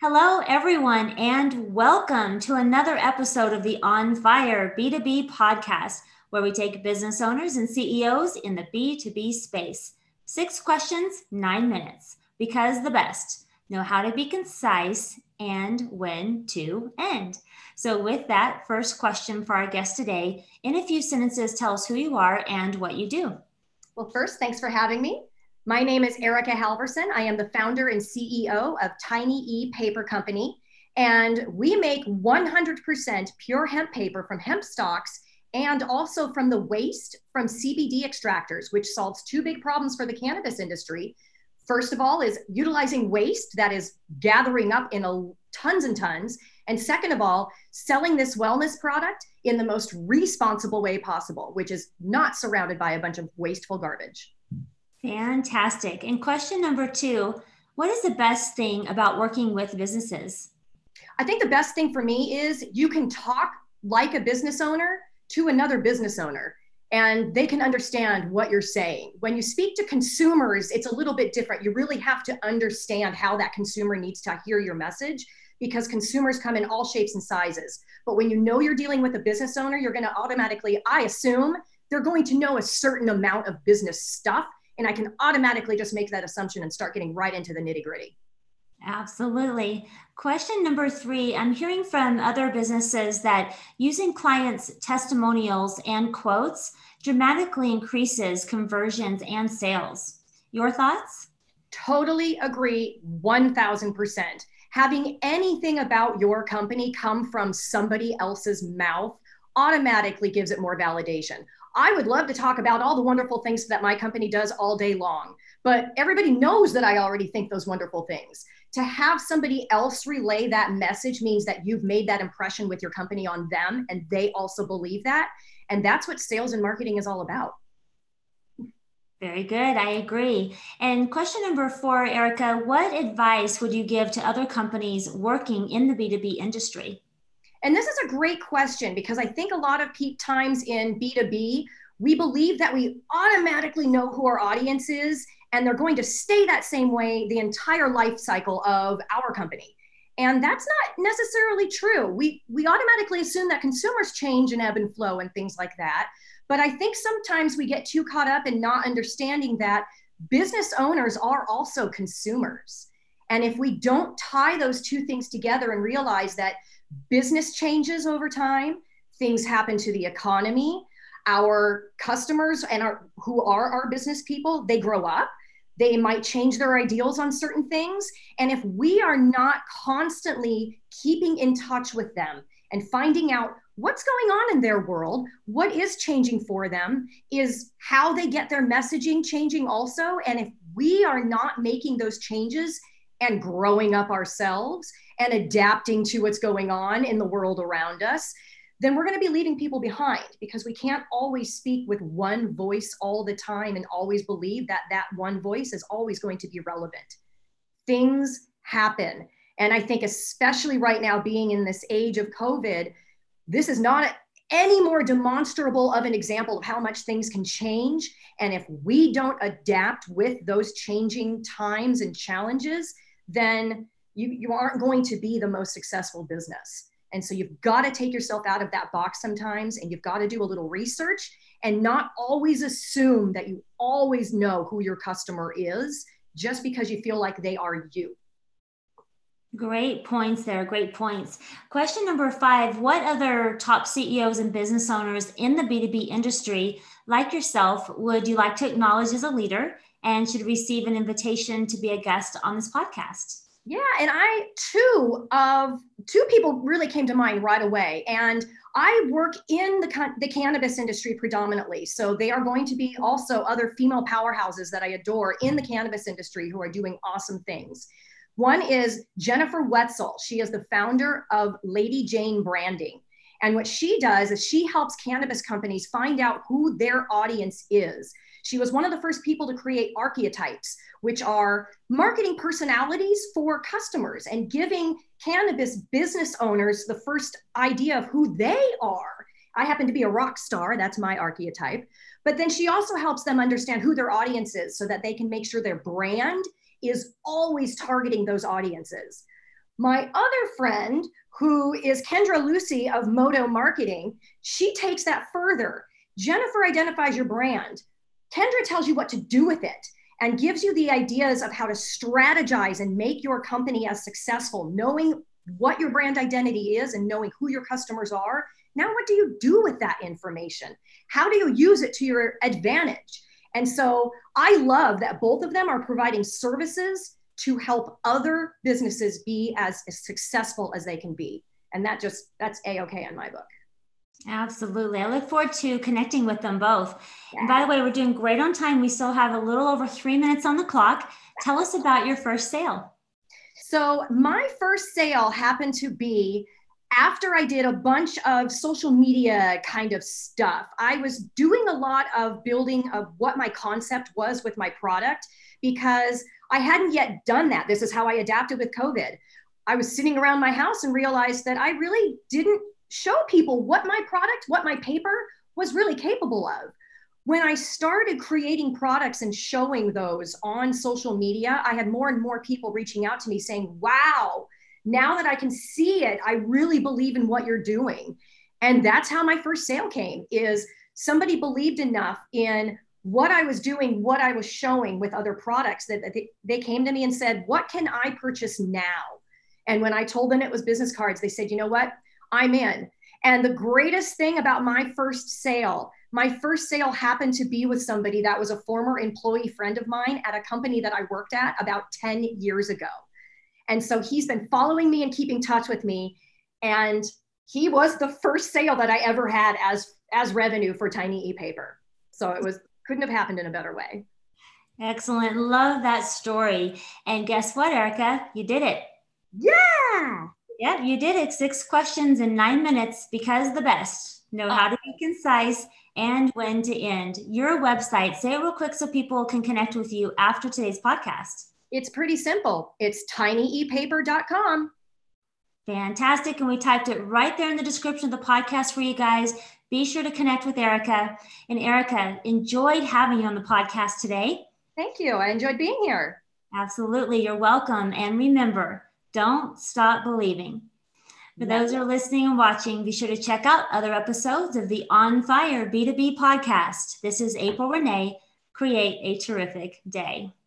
Hello, everyone, and welcome to another episode of the On Fire B2B podcast, where we take business owners and CEOs in the B2B space. 6 questions, 9 minutes, because the best know how to be concise and when to end. So, with that, first question for our guest today, in a few sentences, tell us who you are and what you do. Well, first, thanks for having me. My name is Erica Halverson. I am the founder and CEO of Tiny E Paper Company, and we make 100% pure hemp paper from hemp stalks and also from the waste from CBD extractors, which solves two big problems for the cannabis industry. First of all is utilizing waste that is gathering up in tons and tons. And second of all, selling this wellness product in the most responsible way possible, which is not surrounded by a bunch of wasteful garbage. Fantastic. And question number 2, what is the best thing about working with businesses? I think the best thing for me is you can talk like a business owner to another business owner, and they can understand what you're saying. When you speak to consumers, it's a little bit different. You really have to understand how that consumer needs to hear your message, because consumers come in all shapes and sizes. But when you know you're dealing with a business owner, you're going to automatically, I assume, they're going to know a certain amount of business stuff. And I can automatically just make that assumption and start getting right into the nitty-gritty. Absolutely. Question number 3, I'm hearing from other businesses that using clients' testimonials and quotes dramatically increases conversions and sales. Your thoughts? Totally agree, 1000%. Having anything about your company come from somebody else's mouth automatically gives it more validation. I would love to talk about all the wonderful things that my company does all day long, but everybody knows that I already think those wonderful things. To have somebody else relay that message means that you've made that impression with your company on them, and they also believe that. And that's what sales and marketing is all about. Very good. I agree. And question number 4, Erica, what advice would you give to other companies working in the B2B industry? And this is a great question, because I think a lot of times in B2B, we believe that we automatically know who our audience is, and they're going to stay that same way the entire life cycle of our company. And that's not necessarily true. We automatically assume that consumers change and ebb and flow and things like that. But I think sometimes we get too caught up in not understanding that business owners are also consumers. And if we don't tie those two things together and realize that business changes over time, things happen to the economy, our customers and who are our business people, they grow up, they might change their ideals on certain things. And if we are not constantly keeping in touch with them and finding out what's going on in their world, what is changing for them, is how they get their messaging changing also. And if we are not making those changes and growing up ourselves and adapting to what's going on in the world around us, then we're going to be leaving people behind, because we can't always speak with one voice all the time and always believe that that one voice is always going to be relevant. Things happen. And I think especially right now, being in this age of COVID, this is not any more demonstrable of an example of how much things can change. And if we don't adapt with those changing times and challenges, then you aren't going to be the most successful business. And so you've got to take yourself out of that box sometimes, and you've got to do a little research and not always assume that you always know who your customer is just because you feel like they are you. Great points there. Great points. Question number 5, what other top CEOs and business owners in the B2B industry, like yourself, would you like to acknowledge as a leader and should receive an invitation to be a guest on this podcast? Yeah, and two people really came to mind right away. And I work in the cannabis industry predominantly. So they are going to be also other female powerhouses that I adore in the cannabis industry who are doing awesome things. One is Jennifer Wetzel. She is the founder of Lady Jane Branding. And what she does is she helps cannabis companies find out who their audience is. She was one of the first people to create archetypes, which are marketing personalities for customers and giving cannabis business owners the first idea of who they are. I happen to be a rock star. That's my archetype. But then she also helps them understand who their audience is so that they can make sure their brand is always targeting those audiences. My other friend, who is Kendra Lucy of Moto Marketing, she takes that further. Jennifer identifies your brand. Kendra tells you what to do with it and gives you the ideas of how to strategize and make your company as successful, knowing what your brand identity is and knowing who your customers are. Now, what do you do with that information? How do you use it to your advantage? And so I love that both of them are providing services to help other businesses be as successful as they can be. And that's A-okay in my book. Absolutely. I look forward to connecting with them both. Yeah. And by the way, we're doing great on time. We still have a little over 3 minutes on the clock. Tell us about your first sale. So my first sale happened to be after I did a bunch of social media kind of stuff. I was doing a lot of building of what my concept was with my product because I hadn't yet done that. This is how I adapted with COVID. I was sitting around my house and realized that I really didn't show people what my product, what my paper was really capable of. When I started creating products and showing those on social media, I had more and more people reaching out to me saying, wow, now that I can see it, I really believe in what you're doing. And that's how my first sale came, is somebody believed enough in what I was doing, what I was showing with other products that they came to me and said, what can I purchase now? And when I told them it was business cards, they said, you know what? I'm in. And the greatest thing about my first sale happened to be with somebody that was a former employee friend of mine at a company that I worked at about 10 years ago. And so he's been following me and keeping touch with me. And he was the first sale that I ever had as revenue for Tiny ePaper. So couldn't have happened in a better way. Excellent. Love that story. And guess what, Erica? You did it. Yeah. Yep, you did it. 6 questions in 9 minutes, because the best. Know how to be concise and when to end. Your website, say it real quick so people can connect with you after today's podcast. It's pretty simple. It's tinyepaper.com. Fantastic. And we typed it right there in the description of the podcast for you guys. Be sure to connect with Erica. And Erica, enjoyed having you on the podcast today. Thank you. I enjoyed being here. Absolutely. You're welcome. And remember, don't stop believing. For those who are listening and watching, be sure to check out other episodes of the On Fire B2B podcast. This is April Renee. Create a terrific day.